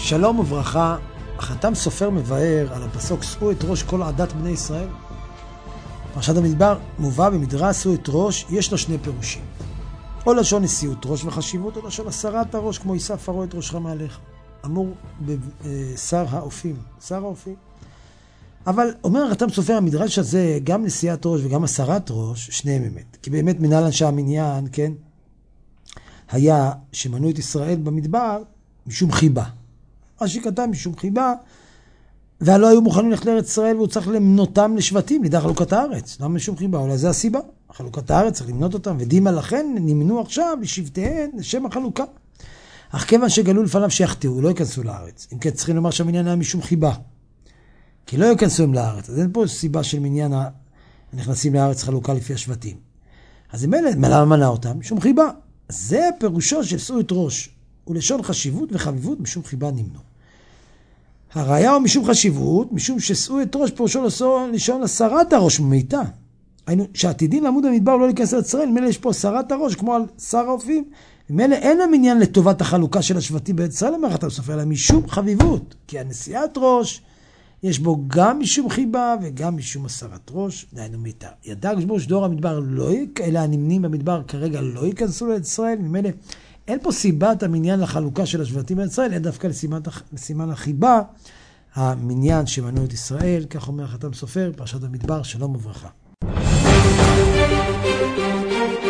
שלום וברכה, החתם סופר מבאר על הפסוק שאו את ראש כל עדת בני ישראל. פרשת המדבר מובא במדרש שאו את ראש, יש לו שני פירושים. או לשון נשיאות ראש וחשיבות, או לשון הסרת הראש, כמו יישא פרעה את ראשך מעליך. אמור בשר האופים, שר האופים. אבל אומר החתם סופר, המדרש הזה, גם נשיאת ראש וגם הסרת ראש, שניהם אמת. כי באמת מנהל אנשי המניין, כן, היה שמנו את ישראל במדבר משום חיבה. רש"י כתב משום חיבה, והלא היו מוכנים ללכת לארץ ישראל, והוא צריך למנותם לשבטים, לידי חלוקת הארץ. למה משום חיבה? אולי זה הסיבה. חלוקת הארץ צריך למנות אותם, ודימה לכן נמנו עכשיו לשבטיהן, לשם החלוקה. אך כיוון שגלו לפניו שיחטאו, לא ייכנסו לארץ. אם כן צריכים לומר שהמניין היה משום חיבה. כי לא ייכנסו הם לארץ. אז אין פה סיבה של מניין הנכנסים לארץ חלוקה לפי השבטים. אז אם אלה, למה מנע אותם? משום חיבה. זה פירושו של שאו את ראש. ולשון חשיבות וחביבות משום חיבה נמנו. הראיה הוא משום חשיבות, משום ששאו את ראש פירושו לשון הסרת הראש ממיתה. היינו, שעתידין לעמוד המדבר לא להיכנס לארץ ישראל, ממילא יש פה סרת הראש כמו על שר האופים. ממילא אין המניין לטובת החלוקה של השבטים בארץ ישראל, אומר החתם סופר, אלא משום חביבות. כי הנשיאת ראש, יש בו גם משום חיבה וגם משום הסרת ראש, דהיינו מיתה. ידע הקדוש ברוך הוא שדור המדבר אלא הנמנים במדבר כרגע לא ייכנסו לארץ ישראל, ממילא אין פה סיבת המניין לחלוקה של השבטים בארץ ישראל, אין דווקא לסימן החיבה, המניין שמנו את ישראל, כך אומר החתם סופר, פרשת המדבר, שלום וברכה.